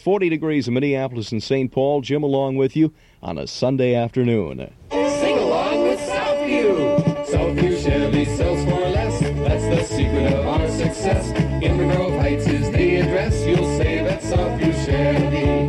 40 degrees in Minneapolis and St. Paul. Jim along with you on a Sunday afternoon. Sing along with Southview. Southview Chevy sells for less. That's the secret of our success. Inver Grove Heights is the address. You'll save at Southview Chevy.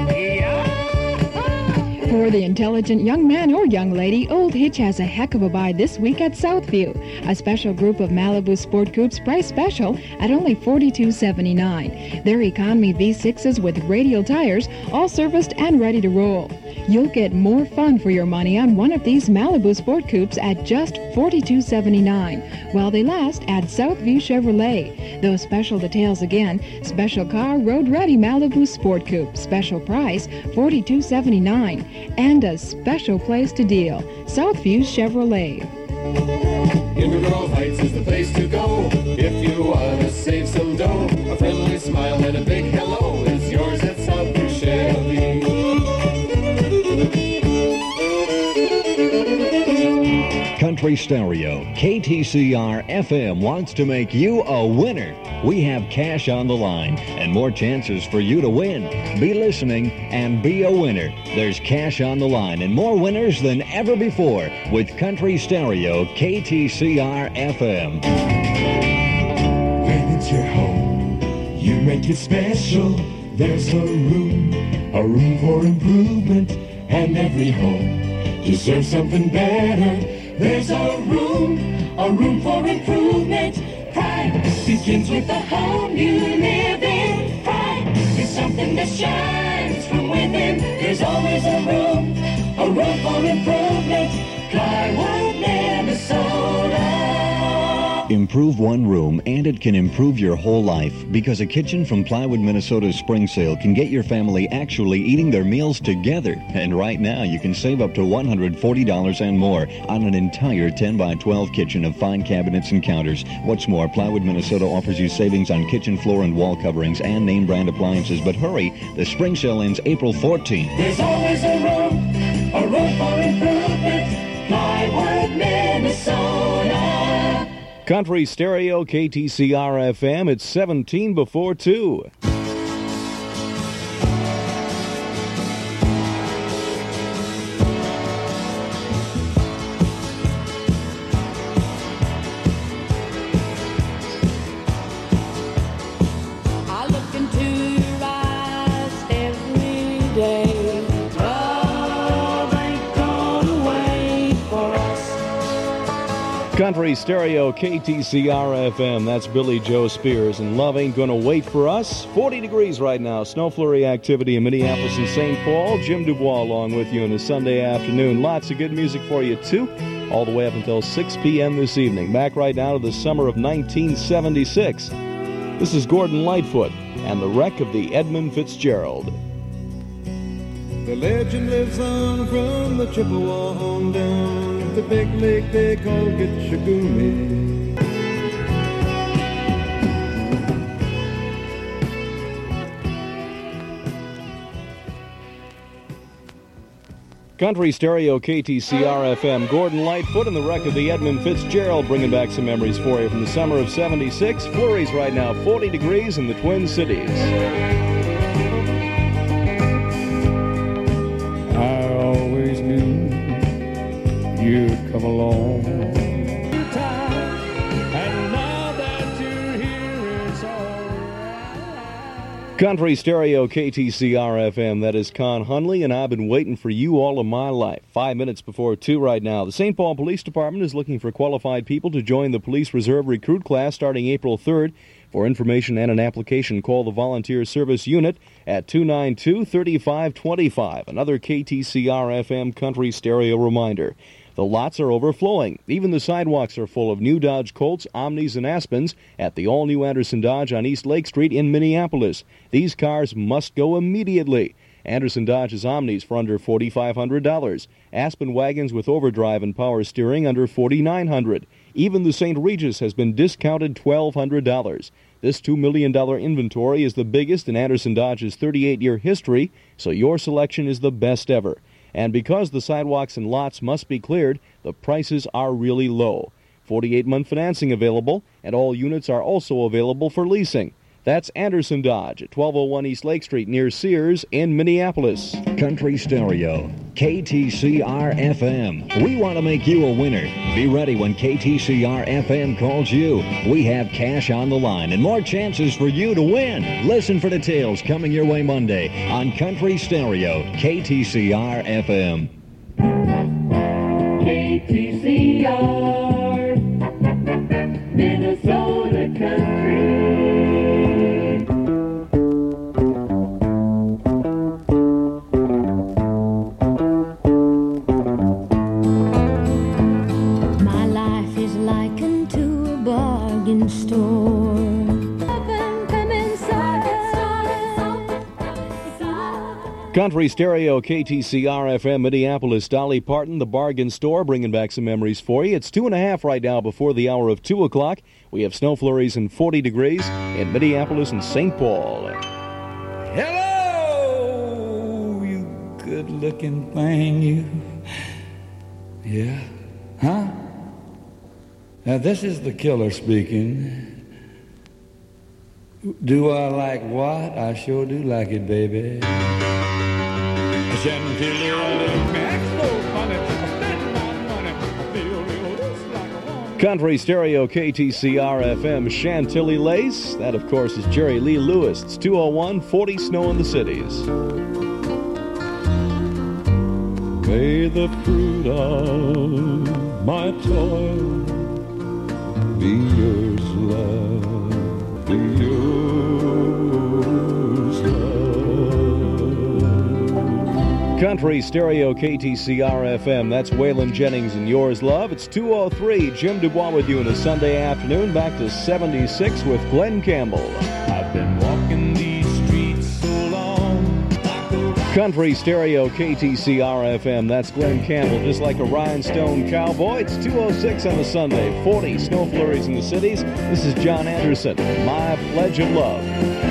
For the intelligent young man or young lady, Old Hitch has a heck of a buy this week at Southview. A special group of Malibu Sport Coupes price special at only $42.79. They're economy V6s with radial tires, all serviced and ready to roll. You'll get more fun for your money on one of these Malibu Sport Coupes at just $42.79. While they last at Southview Chevrolet. Those special details again: special car, road-ready Malibu Sport Coupe. Special price, $42.79. And a special place to deal, Southview Chevrolet. Inver Grove Heights is the place to go if you want to save some dough. A friendly smile and a big hello is yours at Southview Chevy. Country Stereo, KTCR FM wants to make you a winner. We have cash on the line and more chances for you to win. Be listening and be a winner. There's cash on the line and more winners than ever before with Country Stereo, KTCR FM. When it's your home, you make it special. There's a room for improvement, and every home deserves something better. There's a room for improvement. Pride begins with the home you live in. Pride is something that shines from within. There's always a room for improvement. Plywood, Minnesota. Improve one room, and it can improve your whole life, because a kitchen from Plywood, Minnesota's spring sale can get your family actually eating their meals together. And right now, you can save up to $140 and more on an entire 10x12 kitchen of fine cabinets and counters. What's more, Plywood, Minnesota offers you savings on kitchen floor and wall coverings and name brand appliances. But hurry, the spring sale ends April 14th. There's always a room for improvement. Plywood, Minnesota. Country Stereo, KTCR FM. It's 17 before 2. I look into your eyes every day. Love ain't gonna wait for us. Country Stereo, KTCR FM. That's Billy Joe Spears, and Love Ain't Gonna Wait for Us. 40 degrees right now. Snow flurry activity in Minneapolis and St. Paul. Jim Dubois along with you on a Sunday afternoon. Lots of good music for you, too, all the way up until 6 p.m. this evening. Back right now to the summer of 1976. This is Gordon Lightfoot and the wreck of the Edmund Fitzgerald. The legend lives on from the Chippewa on down to the big lake they call Gitchagumi. Country Stereo, KTCR FM. Gordon Lightfoot and the wreck of the Edmund Fitzgerald, bringing back some memories for you from the summer of 76. Flurries right now, 40 degrees in the Twin Cities. I always knew you'd come along. And now that you're here, it's all right. Country Stereo, KTCR FM. That is Con Hunley, and I've been waiting for you all of my life. 5 minutes before 2 right now. The St. Paul Police Department is looking for qualified people to join the Police Reserve recruit class starting April 3rd. For information and an application, call the Volunteer Service Unit at 292-3525. Another KTCR-FM Country Stereo reminder. The lots are overflowing. Even the sidewalks are full of new Dodge Colts, Omnis, and Aspens at the all-new Anderson Dodge on East Lake Street in Minneapolis. These cars must go immediately. Anderson Dodge's Omnis for under $4,500. Aspen wagons with overdrive and power steering under $4,900. Even the St. Regis has been discounted $1,200. This $2 million inventory is the biggest in Anderson Dodge's 38-year history, so your selection is the best ever. And because the sidewalks and lots must be cleared, the prices are really low. 48-month financing available, and all units are also available for leasing. That's Anderson Dodge at 1201 East Lake Street near Sears in Minneapolis. Country Stereo, KTCR-FM. We want to make you a winner. Be ready when KTCR-FM calls you. We have cash on the line and more chances for you to win. Listen for details coming your way Monday on Country Stereo, KTCR-FM. KTCR, Minnesota Country. My life is likened to a bargain store. Come inside. Country Stereo, KTCR-FM, Minneapolis. Dolly Parton, the bargain store, bringing back some memories for you. It's 2:30 right now before the hour of 2 o'clock. We have snow flurries and 40 degrees in Minneapolis and St. Paul. Hello, you good-looking thing, you. Yeah? Huh? Now, this is the killer speaking. Do I like what? I sure do like it, baby. Country Stereo, KTCR-FM, Chantilly Lace. That, of course, is Jerry Lee Lewis. It's 2:01, 40 snow in the cities. May the fruit of my toil be yours, love, be yours, love. Country Stereo, KTCR-FM. That's Waylon Jennings and Yours Love. It's 2:03. Jim Dubois with you on a Sunday afternoon. Back to 76 with Glenn Campbell. I've been walking these streets so long. Country Stereo, KTCR-FM. That's Glenn Campbell, just like a rhinestone cowboy. It's 2:06 on a Sunday. 40 snow flurries in the cities. This is John Anderson, My Pledge of Love.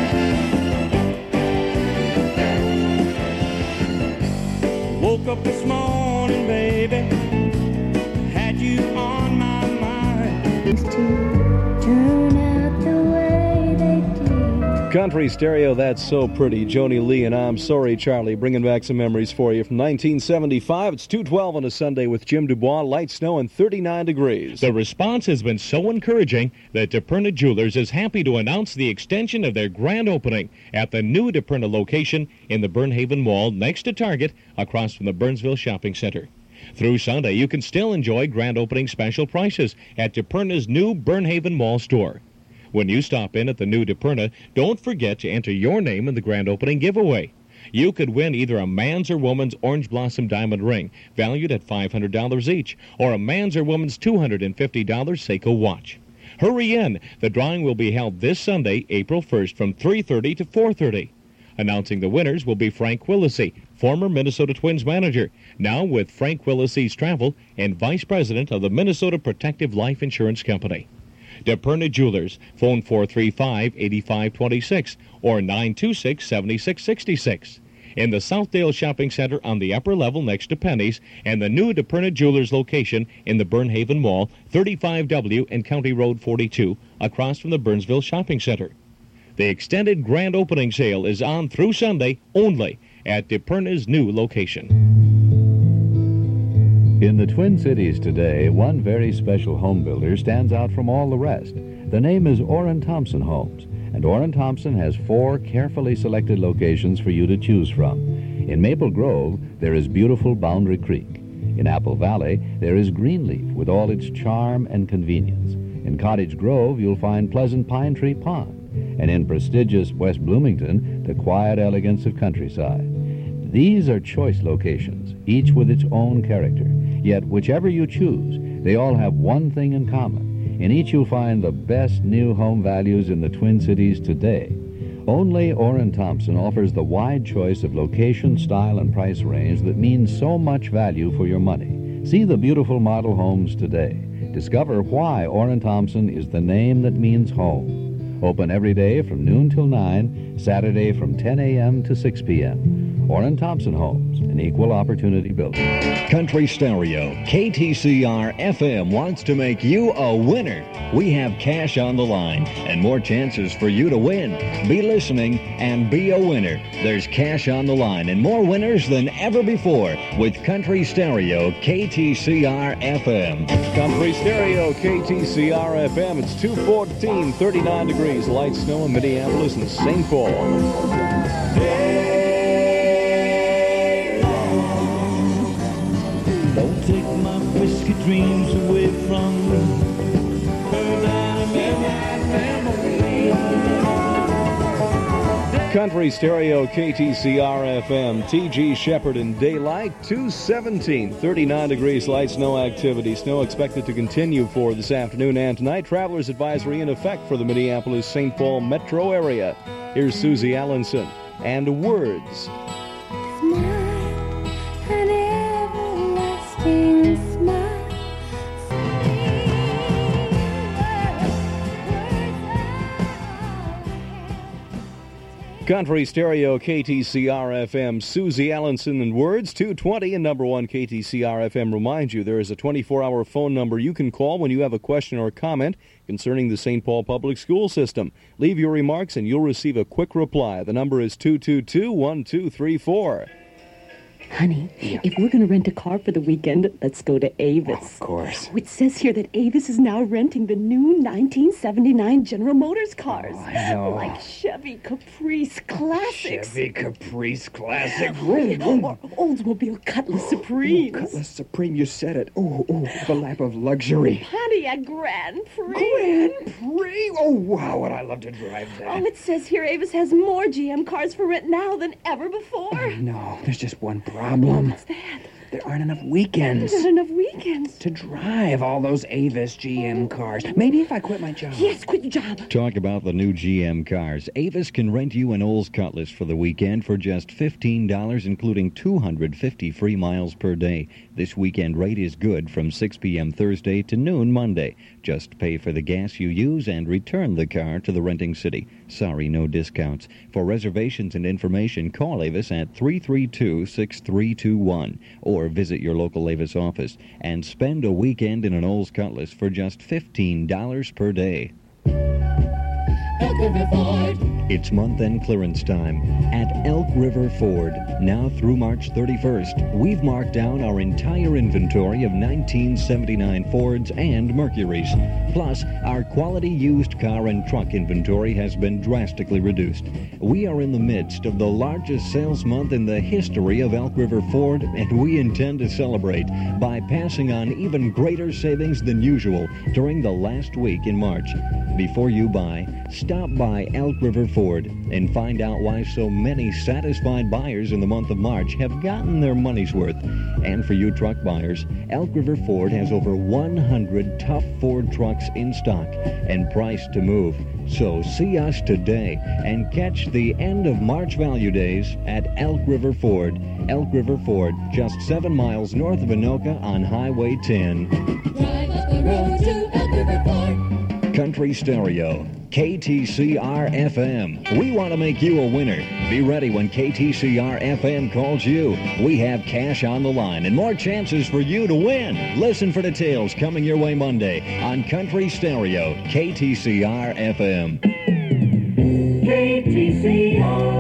Woke up this morning, baby, had you on my mind. Turn out the way they do. Country Stereo, that's so pretty. Joni Lee and I'm Sorry, Charlie, bringing back some memories for you from 1975. It's 2:12 on a Sunday with Jim Dubois, light snow and 39 degrees. The response has been so encouraging that DePerna Jewelers is happy to announce the extension of their grand opening at the new DePerna location in the Burnhaven Mall next to Target across from the Burnsville Shopping Center. Through Sunday, you can still enjoy grand opening special prices at DePerna's new Burnhaven Mall store. When you stop in at the new DePerna, don't forget to enter your name in the grand opening giveaway. You could win either a man's or woman's Orange Blossom diamond ring, valued at $500 each, or a man's or woman's $250 Seiko watch. Hurry in! The drawing will be held this Sunday, April 1st, from 3:30 to 4:30. Announcing the winners will be Frank Willisey, former Minnesota Twins manager, now with Frank Willisey's Travel and vice president of the Minnesota Protective Life Insurance Company. DePerna Jewelers, phone 435-8526 or 926-7666. In the Southdale Shopping Center on the upper level next to Penny's, and the new DePerna Jewelers location in the Burnhaven Mall, 35W and County Road 42, across from the Burnsville Shopping Center. The extended grand opening sale is on through Sunday only at DePerna's new location. In the Twin Cities today, one very special home builder stands out from all the rest. The name is Orrin Thompson Homes, and Orrin Thompson has 4 carefully selected locations for you to choose from. In Maple Grove, there is beautiful Boundary Creek. In Apple Valley, there is Greenleaf with all its charm and convenience. In Cottage Grove, you'll find pleasant Pine Tree Pond. And in prestigious West Bloomington, the quiet elegance of countryside. These are choice locations, each with its own character. Yet whichever you choose, they all have one thing in common. In each you'll find the best new home values in the Twin Cities today. Only Orrin Thompson offers the wide choice of location, style, and price range that means so much value for your money. See the beautiful model homes today. Discover why Orrin Thompson is the name that means home. Open every day from noon till 9, Saturday from 10 a.m. to 6 p.m. Orrin Thompson Homes, an equal opportunity builder. Country Stereo, KTCR FM wants to make you a winner. We have cash on the line and more chances for you to win. Be listening and be a winner. There's cash on the line and more winners than ever before with Country Stereo, KTCR FM. Country Stereo, KTCR FM. It's 2:14, 39 degrees, light snow in Minneapolis and St. Paul. Don't take my whiskey dreams away from me. Country Stereo, KTCR FM, T.G. Shepherd and Daylight, 2:17, 39 degrees, light snow activity. Snow expected to continue for this afternoon and tonight. Traveler's advisory in effect for the Minneapolis-St. Paul metro area. Here's Susie Allenson and Words. Smile, an everlasting smile. Country Stereo, KTCR FM, Susie Allenson and Words, 2:20, and number one KTCR FM reminds you there is a 24-hour phone number you can call when you have a question or comment concerning the St. Paul Public School System. Leave your remarks and you'll receive a quick reply. The number is 222-1234. Honey, if we're going to rent a car for the weekend, let's go to Avis. Of course. It says here that Avis is now renting the new 1979 General Motors cars. Oh, I know. Like Chevy Caprice Classics. Chevy Caprice Classic. Or Oldsmobile Cutlass Supremes. Oh, Cutlass Supreme, you said it. Oh, the lap of luxury. Pontiac Grand Prix. Grand Prix? Oh, wow, would I love to drive that. Oh, it says here Avis has more GM cars for rent now than ever before. No, there's just one problem. What's that? There aren't enough weekends. There's not enough weekends. To drive all those Avis GM cars. Maybe if I quit my job. Yes, quit your job. Talk about the new GM cars. Avis can rent you an Olds Cutlass for the weekend for just $15, including 250 free miles per day. This weekend rate is good from 6 p.m. Thursday to noon Monday. Just pay for the gas you use and return the car to the renting city. Sorry, no discounts. For reservations and information, call Avis at 332-6321 or visit your local Avis office and spend a weekend in an Olds Cutlass for just $15 per day. Elk River Ford. It's month-end clearance time at Elk River Ford. Now through March 31st, we've marked down our entire inventory of 1979 Fords and Mercurys. Plus, our quality used car and truck inventory has been drastically reduced. We are in the midst of the largest sales month in the history of Elk River Ford, and we intend to celebrate by passing on even greater savings than usual during the last week in March. Before you buy, stop by Elk River Ford and find out why so many satisfied buyers in the month of March have gotten their money's worth. And for you truck buyers, Elk River Ford has over 100 tough Ford trucks in stock and priced to move. So see us today and catch the end of March value days at Elk River Ford. Elk River Ford, just 7 miles north of Anoka on Highway 10. Drive up the road to Elk River Ford. Country Stereo, KTCR FM. We want to make you a winner. Be ready when KTCR FM calls you. We have cash on the line and more chances for you to win. Listen for details coming your way Monday on Country Stereo, KTCR FM. KTCR.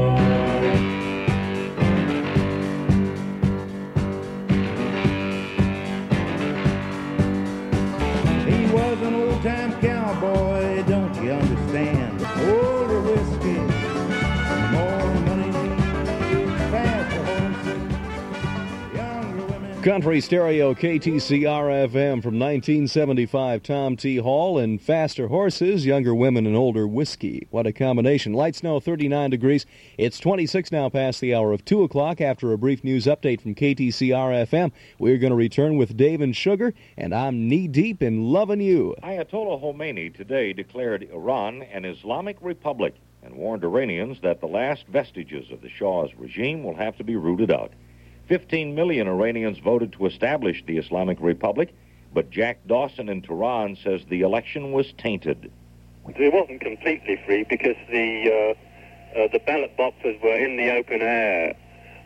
He was an old-time cowboy, don't you understand? Older whiskey, more money, faster horses, younger women. Country Stereo, KTCR FM from 1975. Tom T. Hall and Faster Horses, Younger Women and Older Whiskey. What a combination. Light snow, 39 degrees. It's 26 now past the hour of 2 o'clock. After a brief news update from KTCR FM, we're going to return with Dave and Sugar, and I'm knee-deep in loving you. Ayatollah Khomeini today declared Iran an Islamic republic and warned Iranians that the last vestiges of the Shah's regime will have to be rooted out. 15 million Iranians voted to establish the Islamic Republic, but Jack Dawson in Tehran says the election was tainted. It wasn't completely free because the ballot boxes were in the open air,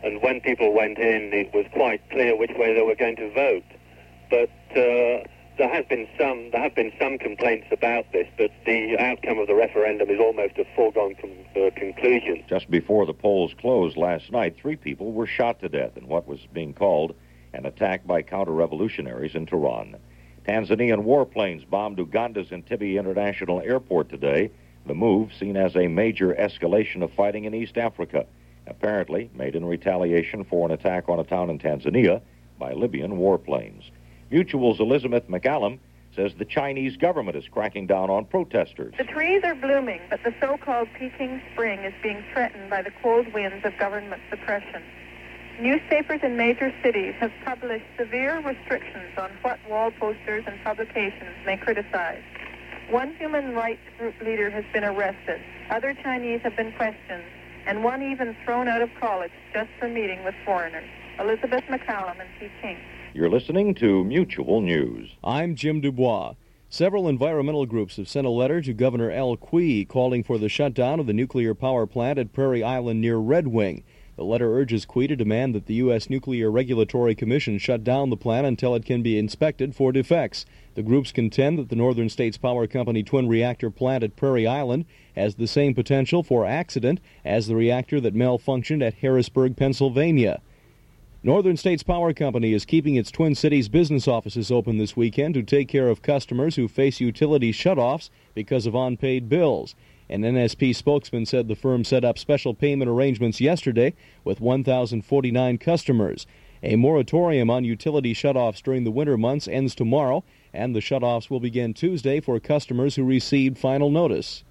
and when people went in, it was quite clear which way they were going to vote. But there have been some complaints about this, but the outcome of the referendum is almost a foregone conclusion. Just before the polls closed last night, 3 people were shot to death in what was being called an attack by counter-revolutionaries in Tehran. Tanzanian warplanes bombed Uganda's Entebbe International Airport today, the move seen as a major escalation of fighting in East Africa, apparently made in retaliation for an attack on a town in Tanzania by Libyan warplanes. Mutual's Elizabeth McCallum says the Chinese government is cracking down on protesters. The trees are blooming, but the so-called Peking spring is being threatened by the cold winds of government suppression. Newspapers in major cities have published severe restrictions on what wall posters and publications may criticize. One human rights group leader has been arrested, other Chinese have been questioned, and one even thrown out of college just for meeting with foreigners. Elizabeth McCallum in Peking. You're listening to Mutual News. I'm Jim Dubois. Several environmental groups have sent a letter to Governor Al Quie calling for the shutdown of the nuclear power plant at Prairie Island near Red Wing. The letter urges Quie to demand that the U.S. Nuclear Regulatory Commission shut down the plant until it can be inspected for defects. The groups contend that the Northern States Power Company twin reactor plant at Prairie Island has the same potential for accident as the reactor that malfunctioned at Harrisburg, Pennsylvania. Northern States Power Company is keeping its Twin Cities business offices open this weekend to take care of customers who face utility shutoffs because of unpaid bills. An NSP spokesman said the firm set up special payment arrangements yesterday with 1,049 customers. A moratorium on utility shutoffs during the winter months ends tomorrow, and the shutoffs will begin Tuesday for customers who received final notice.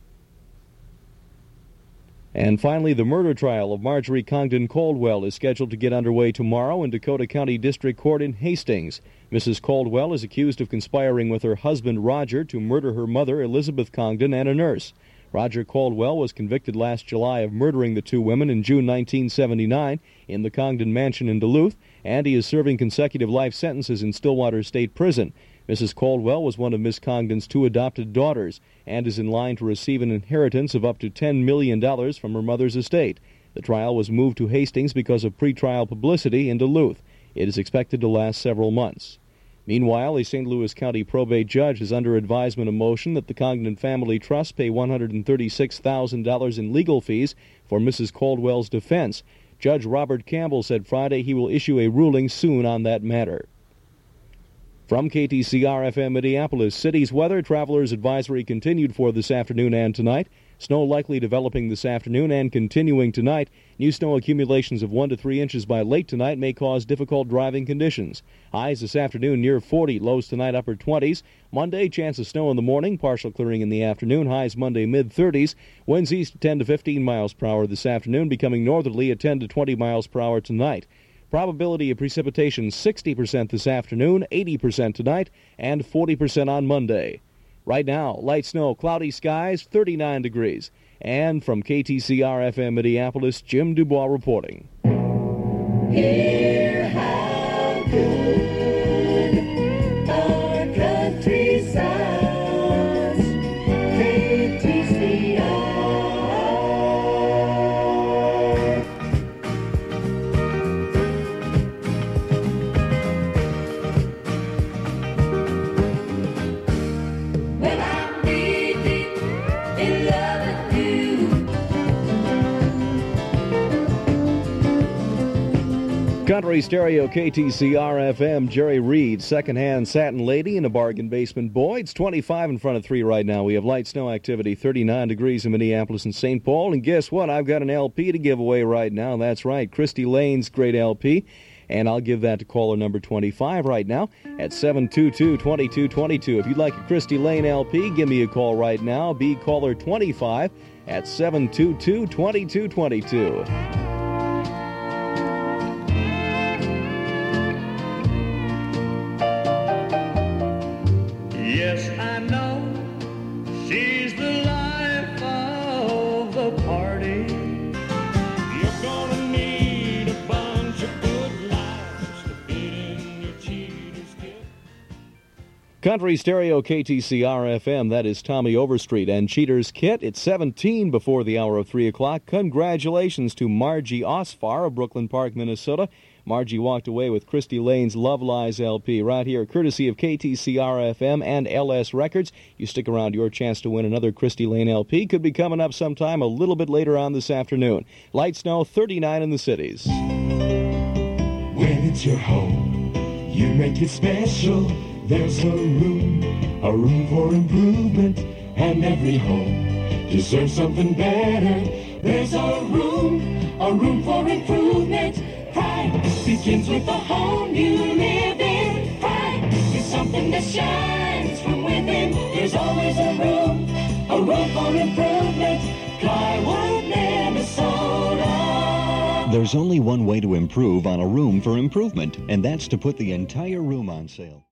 And finally, the murder trial of Marjorie Congdon Caldwell is scheduled to get underway tomorrow in Dakota County District Court in Hastings. Mrs. Caldwell is accused of conspiring with her husband Roger to murder her mother Elizabeth Congdon and a nurse. Roger Caldwell was convicted last July of murdering the 2 women in June 1979 in the Congdon mansion in Duluth, and he is serving consecutive life sentences in Stillwater State Prison. Mrs. Caldwell was one of Miss Congdon's 2 adopted daughters and is in line to receive an inheritance of up to $10 million from her mother's estate. The trial was moved to Hastings because of pretrial publicity in Duluth. It is expected to last several months. Meanwhile, a St. Louis County probate judge is under advisement a motion that the Congdon Family Trust pay $136,000 in legal fees for Mrs. Caldwell's defense. Judge Robert Campbell said Friday he will issue a ruling soon on that matter. From KTCR-FM Minneapolis, city's weather, traveler's advisory continued for this afternoon and tonight. Snow likely developing this afternoon and continuing tonight. New snow accumulations of 1 to 3 inches by late tonight may cause difficult driving conditions. Highs this afternoon near 40, lows tonight upper 20s. Monday, chance of snow in the morning, partial clearing in the afternoon. Highs Monday mid-30s. Winds east 10 to 15 miles per hour this afternoon, becoming northerly at 10 to 20 miles per hour tonight. Probability of precipitation 60% this afternoon, 80% tonight, and 40% on Monday. Right now, light snow, cloudy skies, 39 degrees. And from KTCR-FM Minneapolis, Jim Dubois reporting. Hear how good our country sounds. KTCR. When I'm deep in love with you. Country Stereo KTCR-FM, Jerry Reed, second-hand satin lady and a bargain basement boy. It's 25 in front of 3 right now. We have light snow activity, 39 degrees in Minneapolis and St. Paul. And guess what? I've got an LP to give away right now. That's right, Christy Lane's great LP. And I'll give that to caller number 25 right now at 722-2222. If you'd like a Christy Lane LP, give me a call right now. Be caller 25 at 722-2222. Yes, I know she's the life of the party. You're gonna need a bunch of good lives to fit in your cheater's kit. Country Stereo KTCR FM, that is Tommy Overstreet and Cheaters Kit. It's 17 before the hour of 3 o'clock. Congratulations to Margie Osfar of Brooklyn Park, Minnesota. Margie walked away with Christy Lane's Love Lies LP right here, courtesy of KTCR FM and LS Records. You stick around, your chance to win another Christy Lane LP could be coming up sometime a little bit later on this afternoon. Light snow, 39 in the cities. When it's your home, you make it special. There's a room for improvement, and every home deserves something better. There's a room for improvement. Pride begins with the home you live in. Pride is something that shines from within. There's always a room for improvement. Plywood, Minnesota. There's only one way to improve on a room for improvement, and that's to put the entire room on sale.